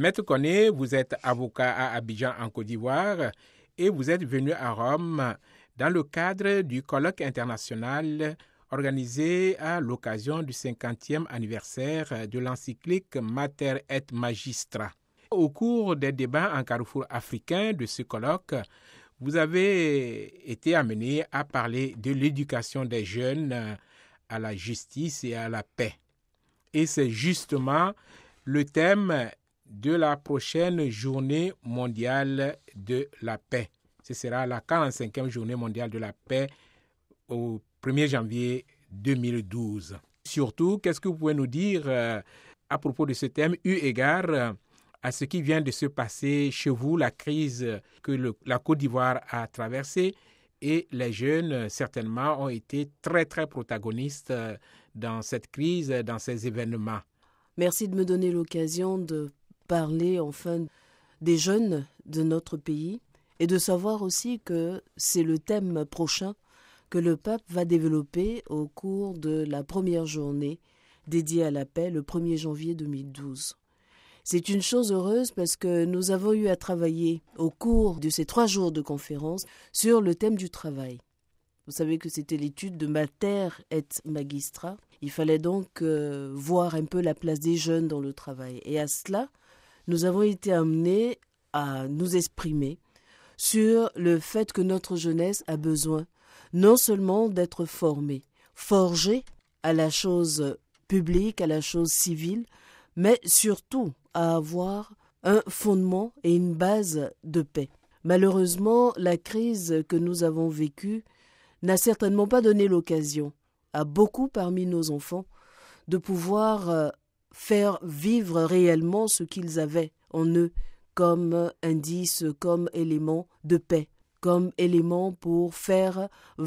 Maître Koné, vous êtes avocat à Abidjan en Côte d'Ivoire et vous êtes venu à Rome dans le cadre du colloque international organisé à l'occasion du 50e anniversaire de l'encyclique Mater et Magistra. Au cours des débats en carrefour africain de ce colloque, vous avez été amené à parler de l'éducation des jeunes à la justice et à la paix. Et c'est justement le thème de la prochaine journée mondiale de la paix. Ce sera la 45e journée mondiale de la paix au 1er janvier 2012. Surtout, qu'est-ce que vous pouvez nous dire à propos de ce thème, eu égard à ce qui vient de se passer chez vous, la crise que la Côte d'Ivoire a traversée, et les jeunes, certainement, ont été très, très protagonistes dans cette crise, dans ces événements. Merci de me donner l'occasion de parler enfin des jeunes de notre pays et de savoir aussi que c'est le thème prochain que le pape va développer au cours de la première journée dédiée à la paix le 1er janvier 2012. C'est une chose heureuse parce que nous avons eu à travailler au cours de ces 3 jours de conférence sur le thème du travail. Vous savez que c'était l'étude de Mater et Magistra. Il fallait donc voir un peu la place des jeunes dans le travail. Et à cela, nous avons été amenés à nous exprimer sur le fait que notre jeunesse a besoin non seulement d'être formée, forgée à la chose publique, à la chose civile, mais surtout à avoir un fondement et une base de paix. Malheureusement, la crise que nous avons vécue n'a certainement pas donné l'occasion à beaucoup parmi nos enfants de pouvoir faire vivre réellement ce qu'ils avaient en eux comme indice, comme élément de paix, comme élément pour faire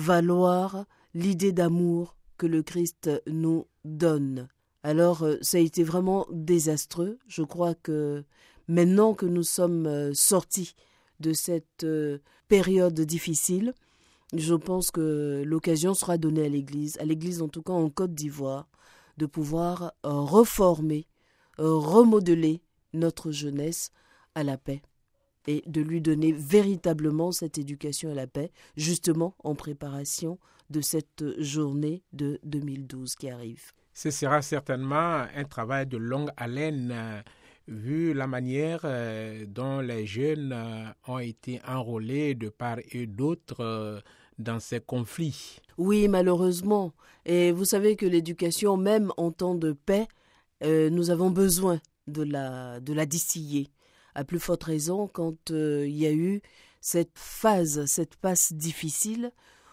valoir l'idée d'amour que le Christ nous donne. Alors, ça a été vraiment désastreux. Je crois que maintenant que nous sommes sortis de cette période difficile, je pense que l'occasion sera donnée à l'Église en tout cas en Côte d'Ivoire, de pouvoir reformer, remodeler notre jeunesse à la paix et de lui donner véritablement cette éducation à la paix, justement en préparation de cette journée de 2012 qui arrive. Ce sera certainement un travail de longue haleine, vu la manière dont les jeunes ont été enrôlés de part et d'autre dans ces conflits. Oui, malheureusement. Et vous savez que l'éducation, même en temps de paix, nous avons besoin de la distiller. À plus forte raison quand il y a eu cette passe difficile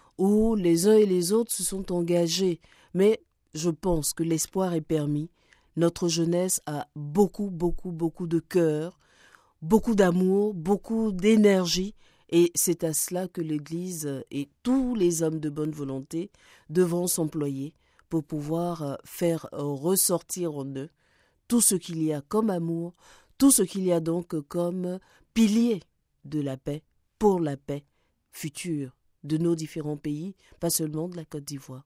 où les uns et les autres se sont engagés. Mais je pense que l'espoir est permis. Notre jeunesse a beaucoup de cœur, beaucoup d'amour, beaucoup d'énergie. Et c'est à cela que l'Église et tous les hommes de bonne volonté devront s'employer pour pouvoir faire ressortir en eux tout ce qu'il y a comme amour, tout ce qu'il y a donc comme pilier de la paix, pour la paix future de nos différents pays, pas seulement de la Côte d'Ivoire.